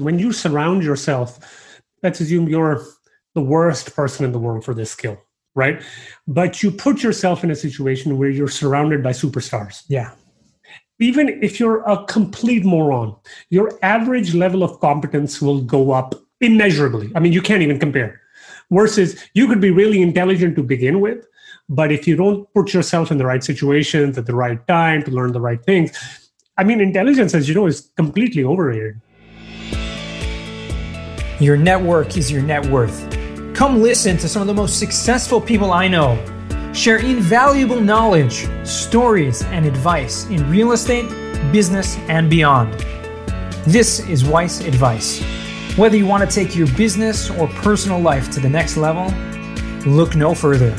When you surround yourself, let's assume you're the worst person in the world for this skill, right? But you put yourself in a situation where you're surrounded by superstars. Yeah. Even if you're a complete moron, your average level of competence will go up immeasurably. I mean, you can't even compare. Versus you could be really intelligent to begin with, but if you don't put yourself in the right situations at the right time to learn the right things, I mean, intelligence, as you know, is completely overrated. Your network is your net worth. Come listen to some of the most successful people I know share invaluable knowledge, stories, and advice in real estate, business, and beyond. This is Weiss Advice. Whether you want to take your business or personal life to the next level, look no further.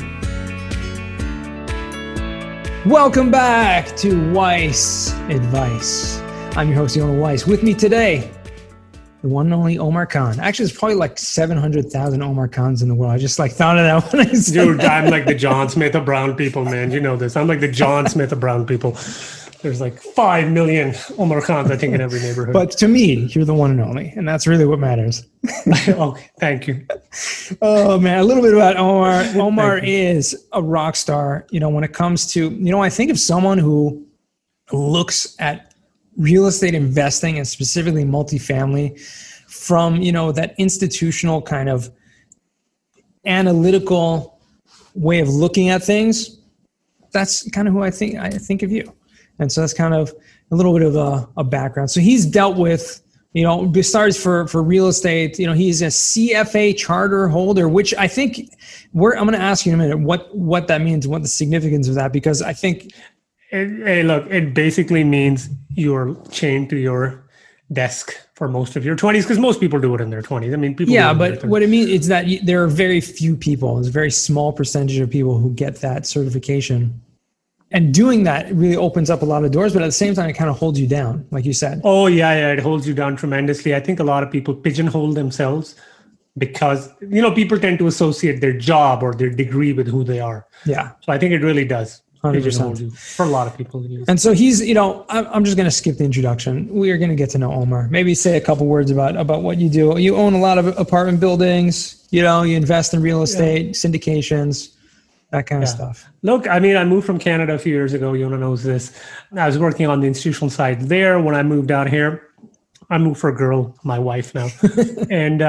Welcome back to Weiss Advice. I'm your host, Yonah Weiss. With me today, the one and only Omar Khan. Actually, there's probably like 700,000 Omar Khans in the world. I just thought of that when I said Dude, that. I'm like the John Smith of brown people, man. You know this. I'm like the John Smith of brown people. There's like 5 million Omar Khans, I think, in every neighborhood. But to me, you're the one and only, and that's really what matters. Okay, thank you. Oh, man, a little bit about Omar. Omar is a rock star. You know, when it comes to, I think of someone who looks at real estate investing and specifically multifamily from, that institutional kind of analytical way of looking at things. That's kind of who I think of you. And so that's kind of a little bit of a background. So he's dealt with, besides for real estate, he's a CFA charter holder, which I think I'm going to ask you in a minute what that means, what the significance of that, because I think it basically means you're chained to your desk for most of your 20s, because most people do it in their 20s. I mean, people. Yeah, but what it means is that there are very few people. There's a very small percentage of people who get that certification. And doing that really opens up a lot of doors, but at the same time, it kind of holds you down, like you said. Oh, yeah, it holds you down tremendously. I think a lot of people pigeonhole themselves because, people tend to associate their job or their degree with who they are. Yeah. So I think it really does. 100%. For a lot of people. And so he's, I'm just going to skip the introduction. We are going to get to know Omar. Maybe say a couple words about what you do. You own a lot of apartment buildings, you invest in real estate, syndications, that kind of stuff. Look, I mean, I moved from Canada a few years ago. Yonah knows this. I was working on the institutional side there. When I moved out here, I moved for a girl, my wife now. and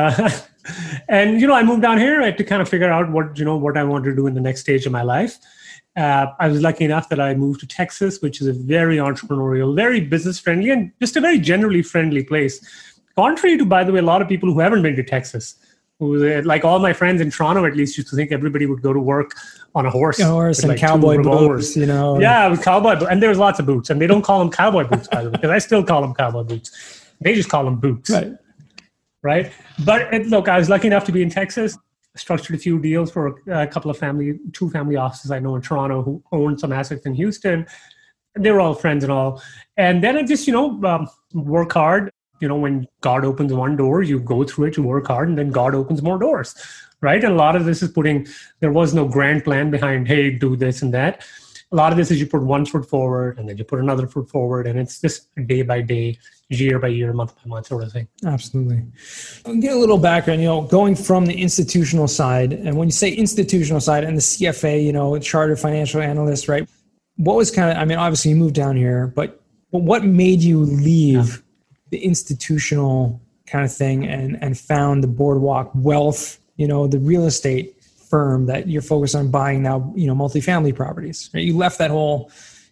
I moved down here. I had to kind of figure out what I wanted to do in the next stage of my life. I was lucky enough that I moved to Texas, which is a very entrepreneurial, very business friendly, and just a very generally friendly place. Contrary to, by the way, a lot of people who haven't been to Texas. Like all my friends in Toronto, at least, used to think everybody would go to work on a horse. And like cowboy boots, Yeah, with cowboy boots. And there's lots of boots. And they don't call them cowboy boots, by the way, because I still call them cowboy boots. They just call them boots. Right? But look, I was lucky enough to be in Texas. Structured a few deals for a couple of two family offices I know in Toronto who own some assets in Houston. They were all friends and all. And then I just, work hard. When God opens one door, you go through it, you work hard, and then God opens more doors, right? And a lot of this is there was no grand plan behind, hey, do this and that. A lot of this is you put one foot forward, and then you put another foot forward, and it's just day by day, year by year, month by month sort of thing. Absolutely. I'll get a little background, going from the institutional side, and when you say institutional side and the CFA, Chartered Financial Analyst, right? What was obviously you moved down here, but what made you leave the institutional kind of thing and found the Boardwalk Wealth, the real estate firm that you're focused on buying now, multifamily properties, right? You left that whole,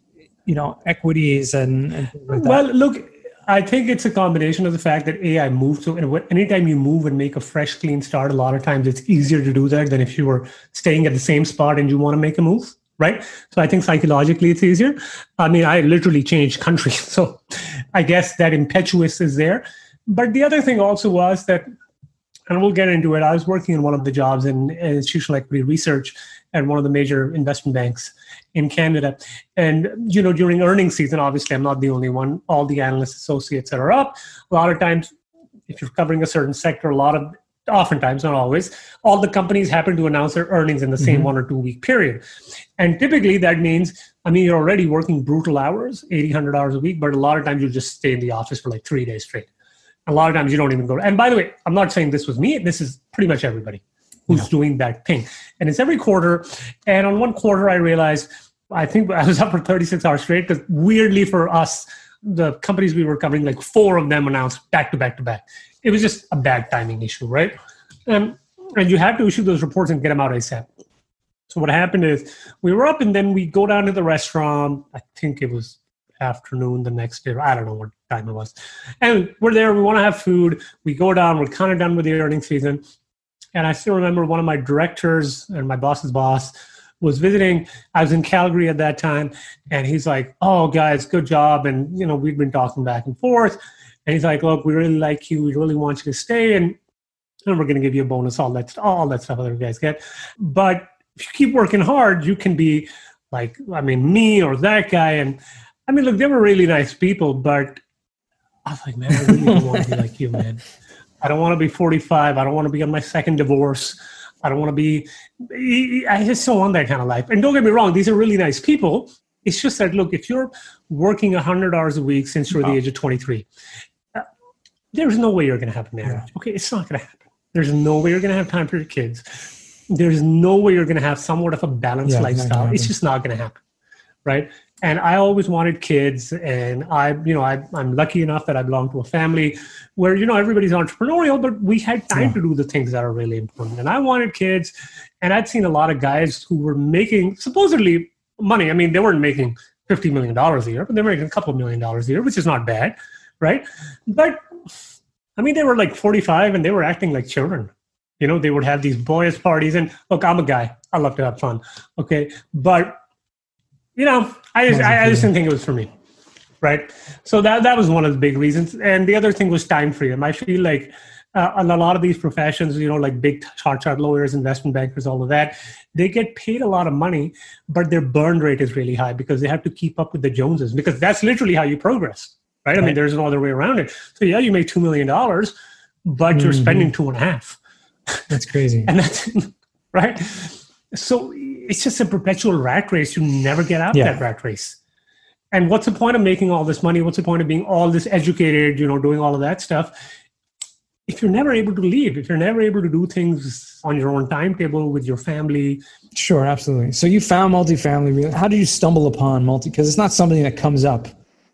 equities and things like that. Well, look, I think it's a combination of the fact that I moved. So anytime you move and make a fresh, clean start, a lot of times it's easier to do that than if you were staying at the same spot and you want to make a move. Right. So I think psychologically it's easier. I mean, I literally changed country. So I guess that impetus is there. But the other thing also was that, and we'll get into it, I was working in one of the jobs in institutional equity research at one of the major investment banks in Canada. And, during earnings season, obviously, I'm not the only one. All the analyst associates that are up. A lot of times, if you're covering a certain sector, oftentimes, not always, all the companies happen to announce their earnings in the same 1 or 2 week period. And typically that means, you're already working brutal hours, 80, 100 hours a week, but a lot of times you just stay in the office for like 3 days straight. A lot of times you don't even go. And by the way, I'm not saying this was me. This is pretty much everybody who's doing that thing. And it's every quarter. And on one quarter, I realized, I think I was up for 36 hours straight because weirdly for us, the companies we were covering, like 4 of them announced back to back to back. It was just a bad timing issue, right? And you have to issue those reports and get them out ASAP. So what happened is we were up and then we go down to the restaurant. I think it was afternoon the next day. I don't know what time it was. And we're there. We want to have food. We go down. We're kind of done with the earnings season. And I still remember one of my directors and my boss's boss was visiting. I was in Calgary at that time. And he's like, oh, guys, good job. And, we'd been talking back and forth. And he's like, look, we really like you. We really want you to stay. And we're going to give you a bonus, all that stuff other guys get. But if you keep working hard, you can be like, me or that guy. And look, they were really nice people, but I was like, man, I really don't want to be like you, man. I don't want to be 45. I don't want to be on my second divorce. I don't want to be, I just don't want that kind of life. And don't get me wrong, these are really nice people. It's just that, look, if you're working 100 hours a week since you're the age of 23, there's no way you're going to have a marriage. Yeah. Okay, it's not going to happen. There's no way you're going to have time for your kids. There's no way you're going to have somewhat of a balanced lifestyle. It's just not going to happen, right? And I always wanted kids, and I'm lucky enough that I belong to a family where, everybody's entrepreneurial, but we had time to do the things that are really important. And I wanted kids, and I'd seen a lot of guys who were making supposedly money. They weren't making $50 million a year, but they were making a couple $1 million a year, which is not bad, right? But they were like 45 and they were acting like children. They would have these boys parties, and look, I'm a guy. I love to have fun. Okay. But, I just didn't think it was for me. Right. So that was one of the big reasons. And the other thing was time freedom. I feel like a lot of these professions, like big short lawyers, investment bankers, all of that, they get paid a lot of money, but their burn rate is really high because they have to keep up with the Joneses, because that's literally how you progress. Right. There's no other way around it. So yeah, you make $2 million, but you're spending 2.5. That's crazy. And that's right. So it's just a perpetual rat race. You never get out of that rat race. And what's the point of making all this money? What's the point of being all this educated, doing all of that stuff, if you're never able to leave, if you're never able to do things on your own timetable with your family? Sure, absolutely. So you found multifamily. How did you stumble upon because it's not something that comes up,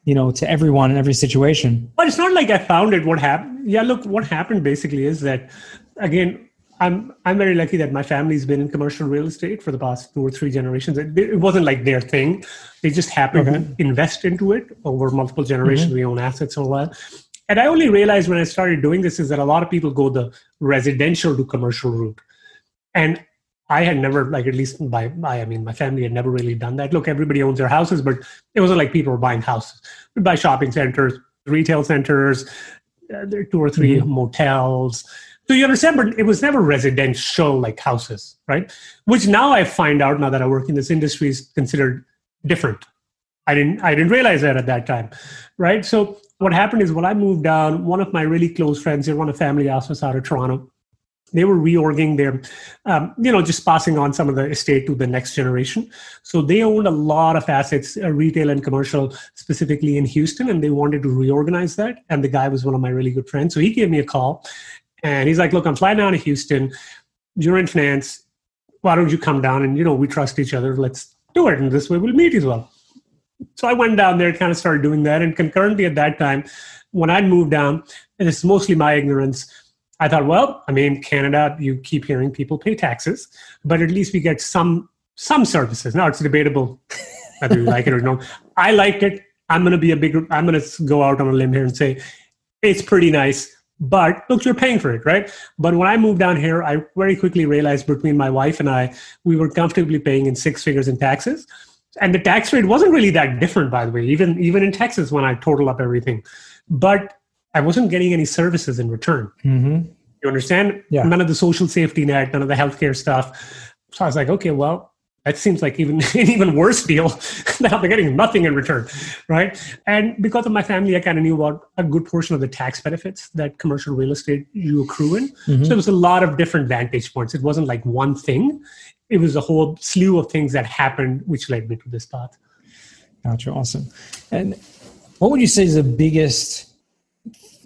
to everyone in every situation. But it's not like I found it. What happened? Yeah, look, what happened basically is that, again, I'm very lucky that my family's been in commercial real estate for the past 2 or 3 generations. It wasn't like their thing. They just happened to invest into it over multiple generations. We own assets and all that. And I only realized when I started doing this is that a lot of people go the residential to commercial route. And I had never, at least my family had never really done that. Look, everybody owns their houses, but it wasn't like people were buying houses. We'd buy shopping centers, retail centers, there are 2 or 3 motels. So you understand, but it was never residential like houses, right? Which now I find out, now that I work in this industry, is considered different. I didn't realize that at that time, right? So what happened is when I moved down, one of my really close friends, they run a family office out of Toronto. They were reorging their, just passing on some of the estate to the next generation. So they owned a lot of assets, retail and commercial, specifically in Houston, and they wanted to reorganize that. And the guy was one of my really good friends. So he gave me a call. And he's like, look, I'm flying down to Houston. You're in finance. Why don't you come down? And, we trust each other. Let's do it. And this way we'll meet as well. So I went down there, kind of started doing that. And concurrently at that time, when I'd moved down, and it's mostly my ignorance, I thought, well, Canada, you keep hearing people pay taxes, but at least we get some services. Now it's debatable whether you like it or not. I liked it. I'm going to go out on a limb here and say it's pretty nice. But look, you're paying for it, right? But when I moved down here, I very quickly realized between my wife and I, we were comfortably paying in 6 figures in taxes. And the tax rate wasn't really that different, by the way, even in Texas when I total up everything. But I wasn't getting any services in return. You understand? Yeah. None of the social safety net, none of the healthcare stuff. So I was like, okay, well, that seems like an even worse deal that I'm getting nothing in return, right? And because of my family, I kind of knew about a good portion of the tax benefits that commercial real estate you accrue in. So there was a lot of different vantage points. It wasn't like one thing. It was a whole slew of things that happened, which led me to this path. Gotcha. Awesome. And what would you say is the biggest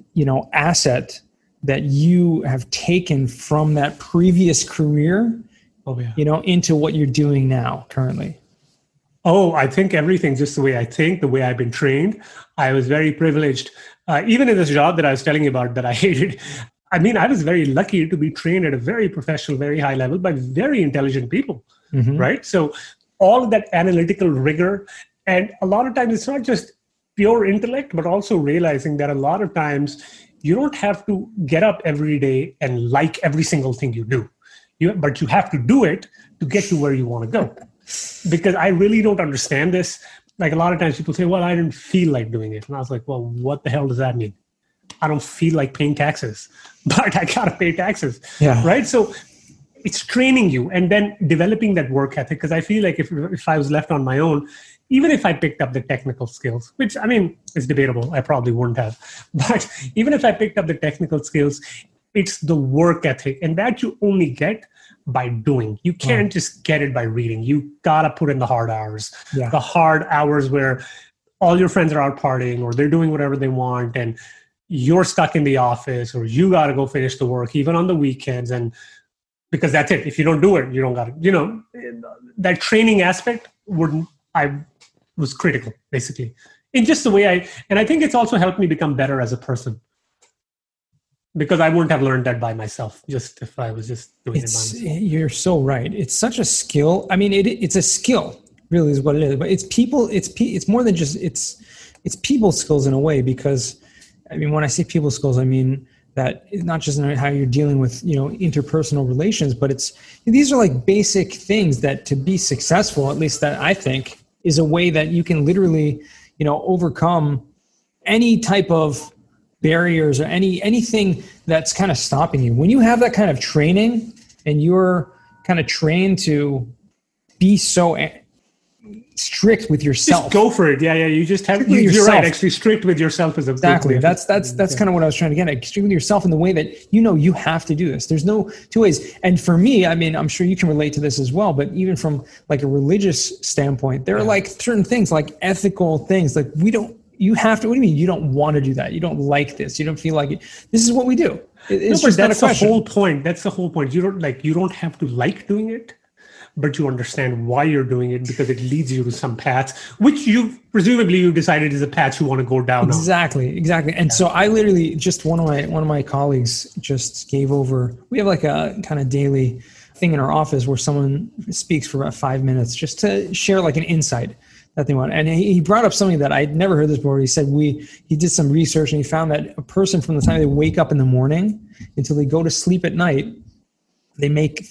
asset that you have taken from that previous career, into what you're doing now currently? Oh, I think everything, just the way I think, the way I've been trained. I was very privileged. Even in this job that I was telling you about that I hated, I mean, I was very lucky to be trained at a very professional, very high level by very intelligent people, right? So all of that analytical rigor, and a lot of times it's not just pure intellect, but also realizing that a lot of times you don't have to get up every day and like every single thing you do, but you have to do it to get to where you want to go. Because I really don't understand this. Like a lot of times people say, well, I didn't feel like doing it. And I was like, well, what the hell does that mean? I don't feel like paying taxes, but I got to pay taxes, right? So it's training you and then developing that work ethic. Because I feel like if I was left on my own, even if I picked up the technical skills, which I mean, is debatable, I probably wouldn't have. But even if I picked up the technical skills, it's the work ethic. And that you only get by doing. You can't just get it by reading. You got to put in the hard hours, the hard hours where all your friends are out partying or they're doing whatever they want. And you're stuck in the office or you got to go finish the work, even on the weekends. And because that's it. If you don't do it, you don't got to, that training aspect was critical, basically, in just the way I think it's also helped me become better as a person, because I wouldn't have learned that by myself, just if I was just doing it by myself. You're so right. It's such a skill. I mean, it's a skill, really, is what it is. But it's people. It's more than just it's people skills in a way. Because I mean, when I say people skills, I mean that it's not just how you're dealing with interpersonal relations, but these are like basic things that to be successful, at least that I think, is a way that you can literally, overcome any type of barriers or anything that's kind of stopping you. When you have that kind of training and you're kind of trained to be so strict with yourself. Just go for it. Yeah. You just have, you're right. Actually, strict with yourself is a exactly. That's kind of what I was trying to get at. Strict with yourself in the way that you have to do this. There's no two ways. And for me, I mean, I'm sure you can relate to this as well. But even from like a religious standpoint, there are like certain things, like ethical things, like you have to. What do you mean? You don't want to do that? You don't like this? You don't feel like it? This is what we do. It's just that's the whole point. That's the whole point. You don't have to like doing it, but you understand why you're doing it because it leads you to some path, which you decided is a path you want to go down. Exactly. And so I literally just one of my colleagues just gave over. We have like a kind of daily thing in our office where someone speaks for about 5 minutes just to share like an insight that they want. And he brought up something that I'd never heard this before. He said he did some research and he found that a person from the time they wake up in the morning until they go to sleep at night, they make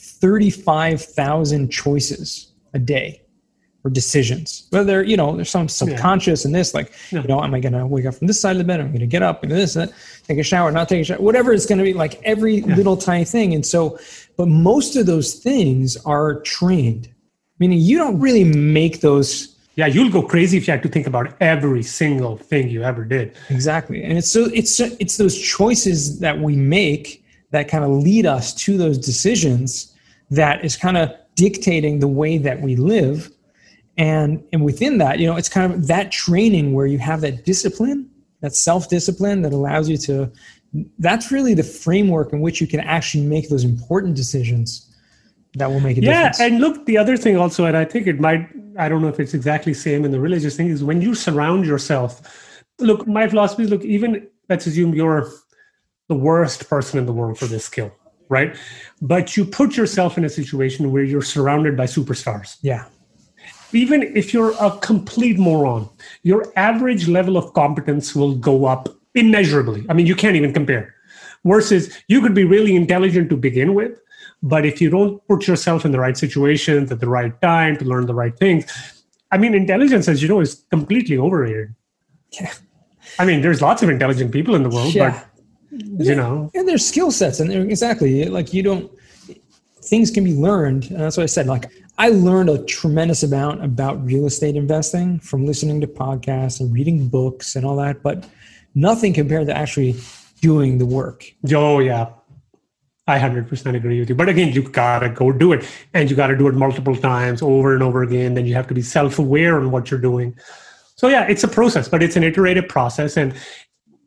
35,000 choices a day or decisions. Whether, there's some subconscious in this, like, am I going to wake up from this side of the bed? I'm going to get up and this, take a shower, not take a shower, whatever it's going to be, like every little tiny thing. And so, but most of those things are trained, meaning you don't really make those. Yeah, you'll go crazy if you had to think about every single thing you ever did. Exactly. And it's those choices that we make that kind of lead us to those decisions that is kind of dictating the way that we live. And within that, it's kind of that training where you have that discipline, that self-discipline that allows you to, that's really the framework in which you can actually make those important decisions that will make a difference. Yeah, and look, the other thing also, and I think it might, I don't know if it's exactly same in the religious thing, is when you surround yourself. Look, my philosophy is, even let's assume you're the worst person in the world for this skill, right? But you put yourself in a situation where you're surrounded by superstars. Yeah. Even if you're a complete moron, your average level of competence will go up immeasurably. I mean, you can't even compare. Versus you could be really intelligent to begin with, but if you don't put yourself in the right situations at the right time to learn the right things, I mean, intelligence, as you know, is completely overrated. Yeah. I mean, there's lots of intelligent people in the world, but and there's skill sets, and exactly like things can be learned, and that's what I said. Like I learned a tremendous amount about real estate investing from listening to podcasts and reading books and all that, but nothing compared to actually doing the work. Oh yeah, I 100% agree with you. But again, you gotta go do it, and you gotta do it multiple times, over and over again. Then you have to be self-aware on what you're doing. So yeah, it's a process, but it's an iterative process, and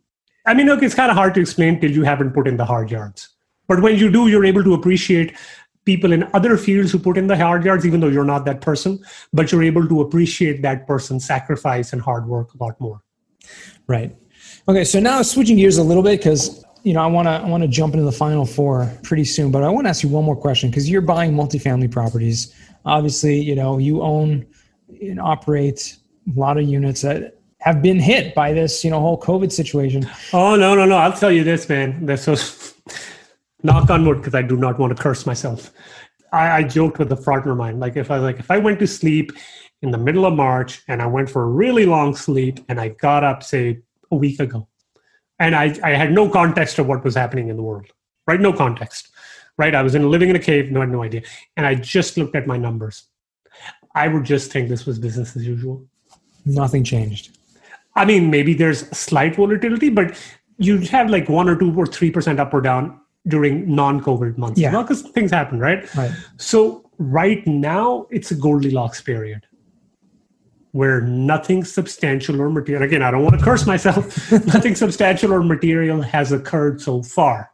I mean, look, it's kind of hard to explain till you haven't put in the hard yards. But when you do, you're able to appreciate people in other fields who put in the hard yards, even though you're not that person, but you're able to appreciate that person's sacrifice and hard work a lot more. Right. Okay. So now switching gears a little bit, because I want to jump into the final four pretty soon, but I want to ask you one more question, because you're buying multifamily properties. Obviously, you own and operate a lot of units that have been hit by this, whole COVID situation. Oh, no. I'll tell you this, man. This was knock on wood, because I do not want to curse myself. I joked with a partner of mine. Like if I went to sleep in the middle of March and I went for a really long sleep and I got up, say, a week ago, and I had no context of what was happening in the world, right? No context, right? I was living in a cave, had no idea. And I just looked at my numbers. I would just think this was business as usual. Nothing changed. I mean, maybe there's slight volatility, but you have like 1 or 2 or 3% up or down during non-COVID months. Yeah. Because things happen, right? Right. So right now, it's a Goldilocks period where nothing substantial or material, again, I don't want to curse myself, nothing substantial or material has occurred so far.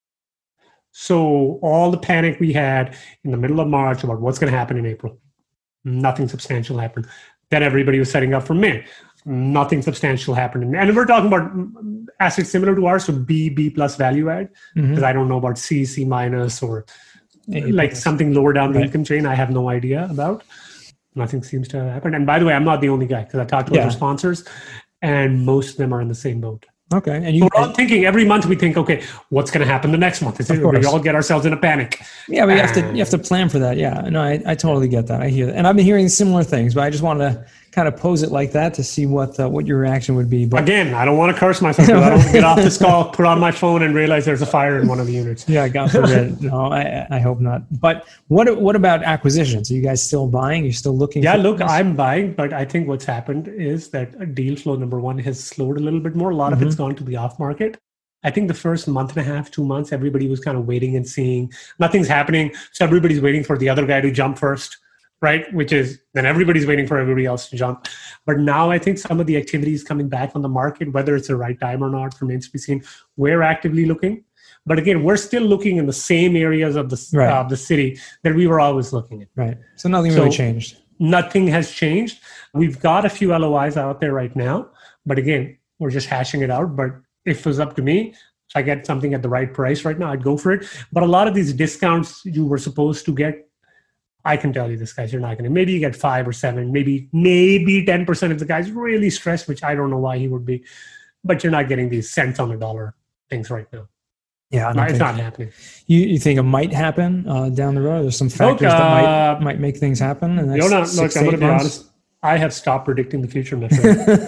So all the panic we had in the middle of March about what's going to happen in April, nothing substantial happened. Then everybody was setting up for May. Nothing substantial happened. And we're talking about assets similar to ours, so B plus value add, because I don't know about C minus, or like something lower down the income chain. I have no idea about. Nothing seems to have happened. And by the way, I'm not the only guy, because I talked to other sponsors, and most of them are in the same boat. Okay. And we're all thinking, every month we think, okay, what's going to happen the next month? We all get ourselves in a panic. Yeah, but you have to plan for that. Yeah, no, I totally get that. I hear that. And I've been hearing similar things, but I just wanted to kind of pose it like that to see what your reaction would be. But again, I don't want to curse myself. I don't want to get off this call, put on my phone, and realize there's a fire in one of the units. Yeah, God forbid. No, I hope not. But what about acquisitions? Are you guys still buying? You're still looking? Yeah, look, I'm buying, but I think what's happened is that deal flow, number one, has slowed a little bit more. A lot of it's gone to the off market. I think the first month and a half, 2 months, everybody was kind of waiting and seeing. Nothing's happening, so everybody's waiting for the other guy to jump first. Right, which is then everybody's waiting for everybody else to jump. But now I think some of the activity is coming back on the market, whether it's the right time or not remains to be seen. We're actively looking, but again, we're still looking in the same areas of the city that we were always looking at. Right. So nothing really changed. Nothing has changed. We've got a few LOIs out there right now, but again, we're just hashing it out. But if it was up to me, if I get something at the right price right now, I'd go for it. But a lot of these discounts you were supposed to get, I can tell you this, guys, you're not going to. Maybe you get 5 or 7, maybe 10% of the guys really stressed, which I don't know why he would be. But you're not getting these cents on the dollar things right now. Yeah, it's not happening. You think it might happen down the road? There's some factors that might make things happen. And look, I'm going to be honest. I have stopped predicting the future, my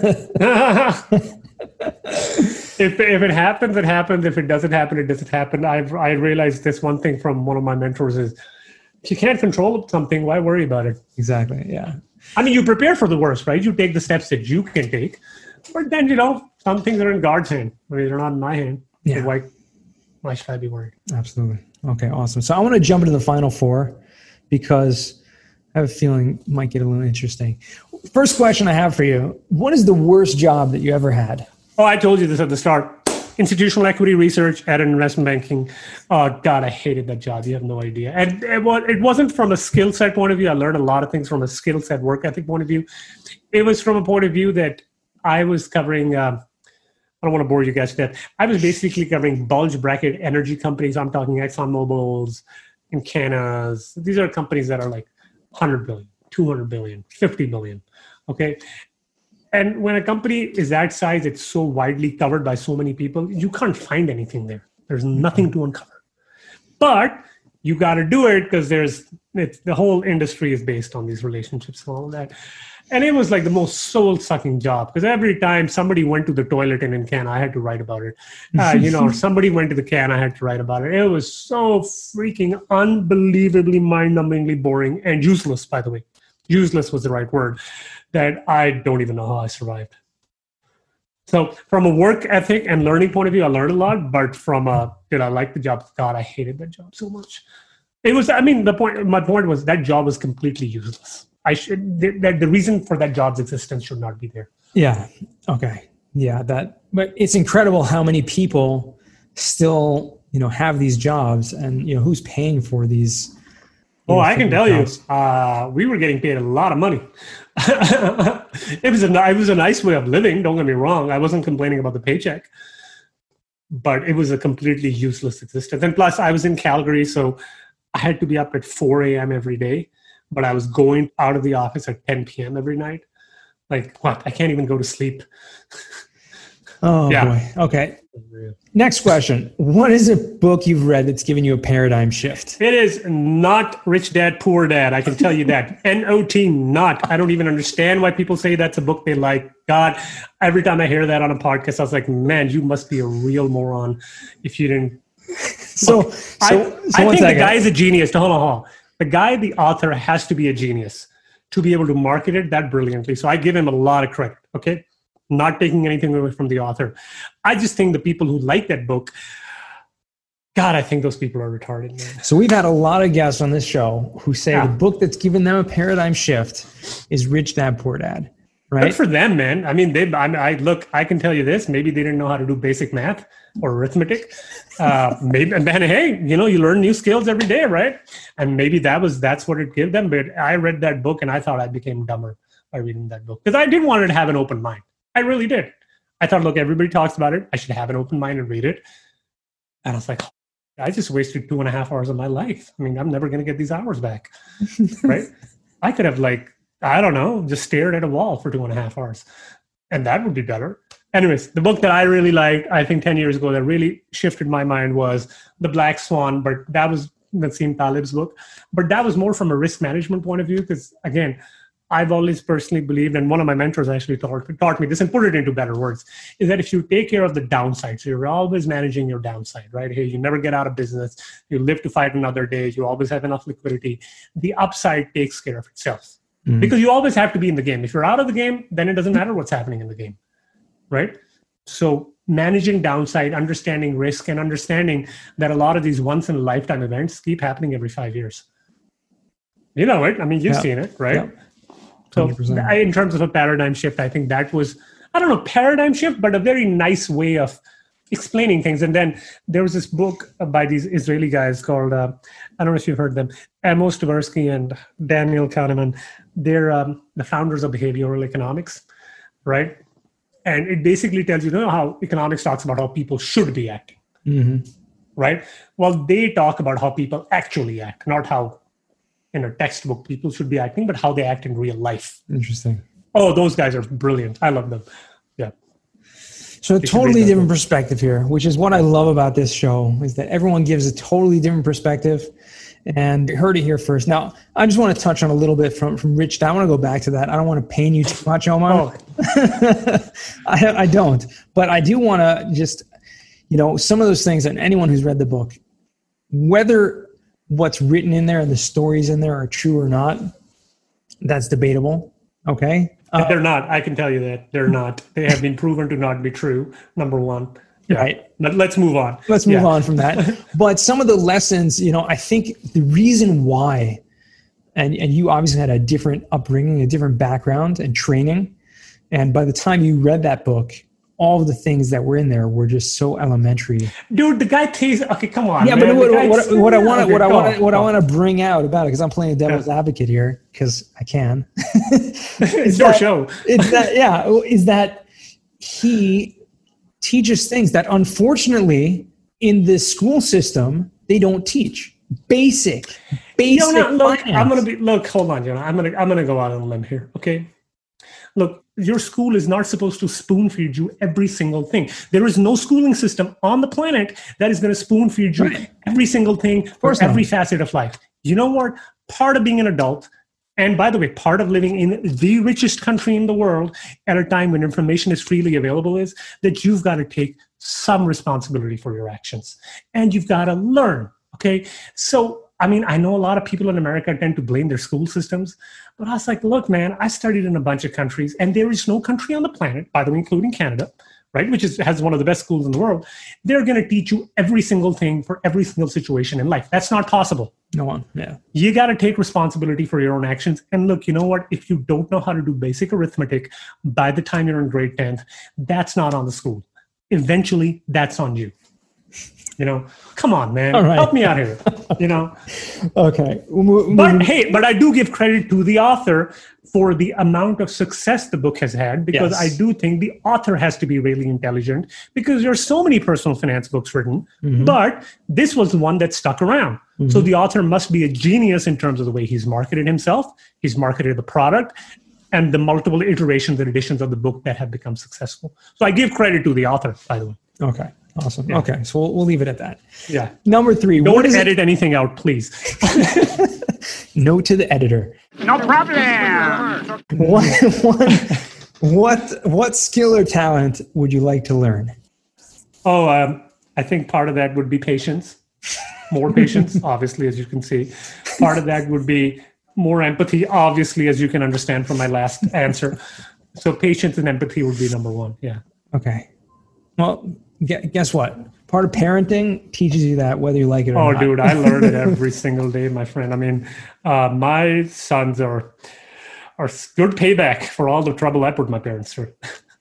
friend. If it happens, it happens. If it doesn't happen, it doesn't happen. I realized this one thing from one of my mentors is, if you can't control something, why worry about it? Exactly, yeah. I mean, you prepare for the worst, right? You take the steps that you can take. But then, some things are in God's hand. I mean, they're not in my hand. Yeah. So why should I be worried? Absolutely. Okay, awesome. So I want to jump into the final four, because I have a feeling it might get a little interesting. First question I have for you, what is the worst job that you ever had? Oh, I told you this at the start. Institutional equity research at an investment banking. Oh, God, I hated that job. You have no idea. And it wasn't from a skill set point of view. I learned a lot of things from a skill set, work ethic point of view. It was from a point of view that I was covering, I don't want to bore you guys to death. I was basically covering bulge bracket energy companies. I'm talking ExxonMobil's, Encana's. These are companies that are like 100 billion, 200 billion, 50 billion. Okay. And when a company is that size, it's so widely covered by so many people, you can't find anything there. There's nothing to uncover. But you got to do it because the whole industry is based on these relationships and all that. And it was like the most soul-sucking job, because every time somebody went to the toilet in Encana, I had to write about it. Or somebody went to the can, I had to write about it. It was so freaking unbelievably mind-numbingly boring and useless, by the way. Useless was the right word. That I don't even know how I survived. So from a work ethic and learning point of view, I learned a lot, but from did I like the job? God, I hated that job so much. It was, my point was that job was completely useless. The reason for that job's existence should not be there. Yeah. Okay. Yeah, but it's incredible how many people still, have these jobs, and who's paying for these. I can tell you, we were getting paid a lot of money. It was a nice way of living. Don't get me wrong. I wasn't complaining about the paycheck, but it was a completely useless existence. And plus, I was in Calgary, so I had to be up at 4 a.m. every day, but I was going out of the office at 10 p.m. every night. Like, what? I can't even go to sleep. Oh, yeah. Boy. Okay. Next question. What is a book you've read that's given you a paradigm shift? It is not Rich Dad, Poor Dad. I can tell you that. N-O-T, not. I don't even understand why people say that's a book they like. God, every time I hear that on a podcast, I was like, man, you must be a real moron if you didn't. So I think the guy is a genius. Hold on. The guy, the author, has to be a genius to be able to market it that brilliantly. So I give him a lot of credit, okay? Not taking anything away from the author. I just think the people who like that book, God, I think those people are retarded, man. So we've had a lot of guests on this show who say the book that's given them a paradigm shift is Rich Dad, Poor Dad, right? Good for them, man. I mean, I can tell you this. Maybe they didn't know how to do basic math or arithmetic. Maybe, and then, hey, you learn new skills every day, right? And maybe that's what it gave them. But I read that book and I thought I became dumber by reading that book because I did want to have an open mind. I really did. I thought, look, everybody talks about it. I should have an open mind and read it. And I was like, I just wasted 2.5 hours of my life. I mean, I'm never going to get these hours back, right? I could have just stared at a wall for 2.5 hours, and that would be better. Anyways, the book that I really liked, I think 10 years ago, that really shifted my mind was The Black Swan, but that was Nassim Taleb's book. But that was more from a risk management point of view because, again, I've always personally believed, and one of my mentors actually taught me this and put it into better words, is that if you take care of the downside, so you're always managing your downside, right? Hey, you never get out of business. You live to fight another day. You always have enough liquidity. The upside takes care of itself because you always have to be in the game. If you're out of the game, then it doesn't matter what's happening in the game, right? So managing downside, understanding risk, and understanding that a lot of these once-in-a-lifetime events keep happening every 5 years. You know it. I mean, you've seen it, right? Yeah. So in terms of a paradigm shift, I think that was, I don't know, paradigm shift, but a very nice way of explaining things. And then there was this book by these Israeli guys called, I don't know if you've heard them, Amos Tversky and Daniel Kahneman. They're the founders of behavioral economics, right? And it basically tells you how economics talks about how people should be acting, right? Well, they talk about how people actually act, not how in a textbook people should be acting, but how they act in real life. Interesting. Oh, those guys are brilliant. I love them. Yeah. So a totally different perspective here, which is what I love about this show, is that everyone gives a totally different perspective. And you heard it here first. Now, I just want to touch on a little bit from Rich Dad. I want to go back to that. I don't want to pain you too much, Omar. I don't. But I do want to just, some of those things, and anyone who's read the book, whether what's written in there and the stories in there are true or not, that's debatable. Okay. They're not. I can tell you that they're not. They have been proven to not be true. Number one. Yeah. Right. But let's move on. Let's move on from that. But some of the lessons, I think the reason why, and you obviously had a different upbringing, a different background and training. And by the time you read that book, all of the things that were in there were just so elementary. Dude, the guy tastes. Okay, come on. Yeah, man. But what I want to bring out about it, because I'm playing devil's advocate here, because I can. It's your show. Is that he teaches things that unfortunately in the school system they don't teach. Basic. Look, finance. Hold on, I'm gonna go out on a limb here. Okay. Look, your school is not supposed to spoon feed you every single thing. There is no schooling system on the planet that is going to spoon feed you every single thing for every facet of life. You know what? Part of being an adult, and by the way, part of living in the richest country in the world at a time when information is freely available, is that you've got to take some responsibility for your actions. And you've got to learn, okay? So, I mean, I know a lot of people in America tend to blame their school systems, but I was like, look, man, I studied in a bunch of countries, and there is no country on the planet, by the way, including Canada, right, which has one of the best schools in the world, they're going to teach you every single thing for every single situation in life. That's not possible. No one. Yeah. You got to take responsibility for your own actions. And look, you know what? If you don't know how to do basic arithmetic by the time you're in grade 10th, that's not on the school. Eventually, that's on you. Come on, man. All right. Help me out here. Okay. But I do give credit to the author for the amount of success the book has had, because I do think the author has to be really intelligent, because there are so many personal finance books written, but this was the one that stuck around. So the author must be a genius in terms of the way he's marketed himself, he's marketed the product, and the multiple iterations and editions of the book that have become successful. So I give credit to the author, by the way. Okay. Awesome. Yeah. Okay. So we'll leave it at that. Yeah. Number 3. Don't edit anything out, please. Note to the editor. No problem. What skill or talent would you like to learn? I think part of that would be patience. More patience, obviously, as you can see. Part of that would be more empathy, obviously, as you can understand from my last answer. So patience and empathy would be number 1. Yeah. Okay. Well, guess what? Part of parenting teaches you that, whether you like it or not. Oh, dude, I learn it every single day, my friend. I mean, my sons are good payback for all the trouble I put my parents through.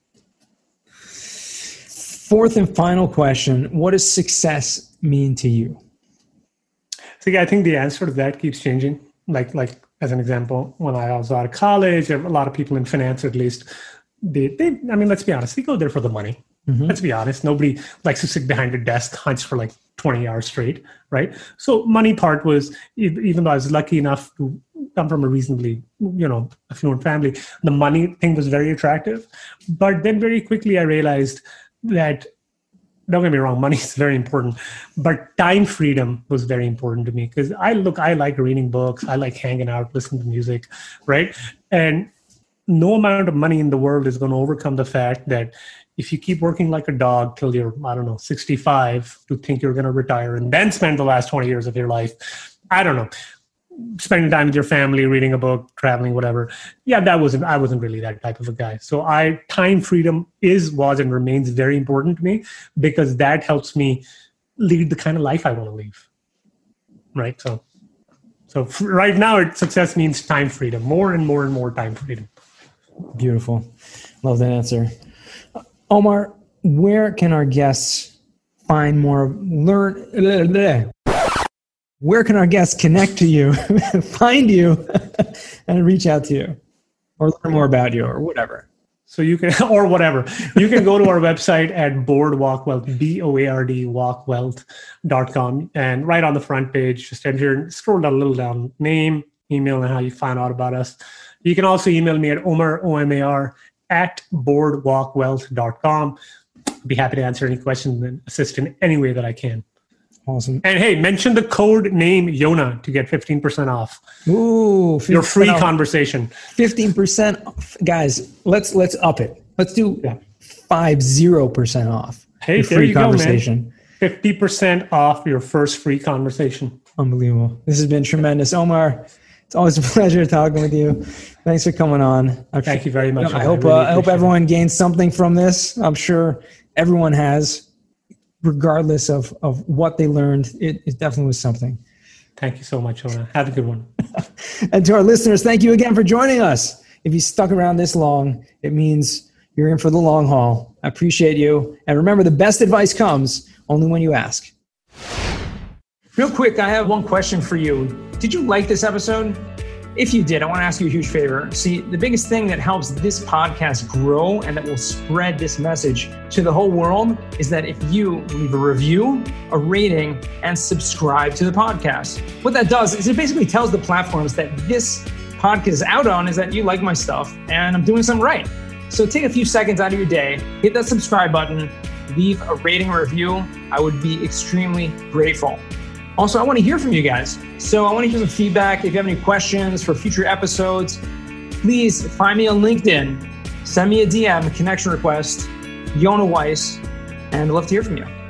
4th and final question. What does success mean to you? See, I think the answer to that keeps changing. Like as an example, when I was out of college, a lot of people in finance, at least, let's be honest, they go there for the money. Let's be honest. Nobody likes to sit behind a desk, hunch for like 20 hours straight, right? So money part was, even though I was lucky enough to come from a reasonably, affluent family, the money thing was very attractive. But then very quickly I realized that, don't get me wrong, money is very important, but time freedom was very important to me, because I like reading books. I like hanging out, listening to music, right? And no amount of money in the world is going to overcome the fact that if you keep working like a dog till you're, 65, to think you're going to retire and then spend the last 20 years of your life, spending time with your family, reading a book, traveling, whatever. Yeah, I wasn't really that type of a guy. So time freedom was and remains very important to me, because that helps me lead the kind of life I want to live. Right. So right now, success means time freedom, more and more and more time freedom. Beautiful. Love that answer. Omar, where can our guests find more, where can our guests connect to you, find you, and reach out to you, or learn more about you, or whatever? So you can, or whatever. You can go to our website at Board Walk Wealth, BOARD.com. And right on the front page, just enter, scroll down a little down, name, email, and how you find out about us. You can also email me at Omar, OMAR, at boardwalkwealth.com. I'd be happy to answer any questions and assist in any way that I can. Awesome. And hey, mention the code name Yona to get 15% off. Ooh, your free conversation. 15% off. Guys, let's up it. Let's do 50% off. Hey, there you go, man. 50% off your first free conversation. Unbelievable. This has been tremendous. Omar, it's always a pleasure talking with you. Thanks for coming on. Thank you very much. I hope everyone gained something from this. I'm sure everyone has, regardless of what they learned. It definitely was something. Thank you so much, Ona. Have a good one. And to our listeners, thank you again for joining us. If you stuck around this long, it means you're in for the long haul. I appreciate you. And remember, the best advice comes only when you ask. Real quick, I have one question for you. Did you like this episode? If you did, I want to ask you a huge favor. See, the biggest thing that helps this podcast grow and that will spread this message to the whole world is that if you leave a review, a rating, and subscribe to the podcast. What that does is it basically tells the platforms that this podcast is out on is that you like my stuff and I'm doing something right. So take a few seconds out of your day, hit that subscribe button, leave a rating or review. I would be extremely grateful. Also, I want to hear from you guys. So I want to hear some feedback. If you have any questions for future episodes, please find me on LinkedIn. Send me a DM, a connection request, Yona Weiss, and I'd love to hear from you.